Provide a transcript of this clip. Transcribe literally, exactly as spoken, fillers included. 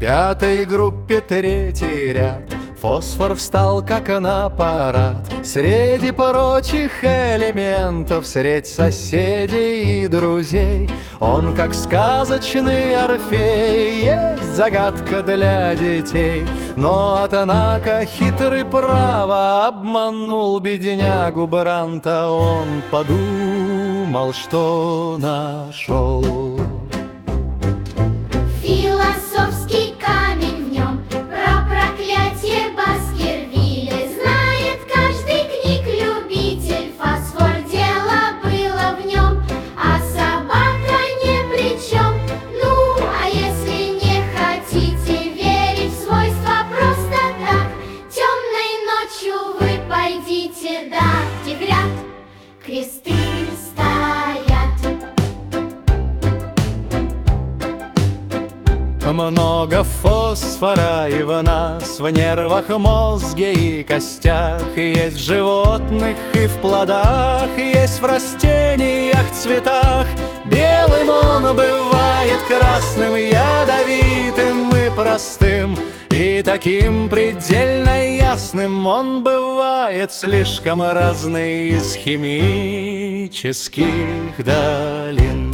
пятой группе третий ряд фосфор встал как на парад. Среди прочих элементов, средь соседей и друзей, он, как сказочный Орфей, есть загадка для детей. Но, однако, хитрый право обманул беднягу Бранта. Он подумал, что нашел философский камень в нем, про проклятие Баскервилля знает каждый книг-любитель. Фосфор, дело было в нем, а собака ни при чем. Ну, а если не хотите верить в свойства просто так, темной ночью вы пойдите, да, где в ряд кресты стоят. Много фосфора и в нас, в нервах, мозге и костях. Есть в животных и в плодах, есть в растениях, цветах. Белым он бывает, красным, ядовитым и простым, и таким предельно ясным он бывает слишком разный из химических долин.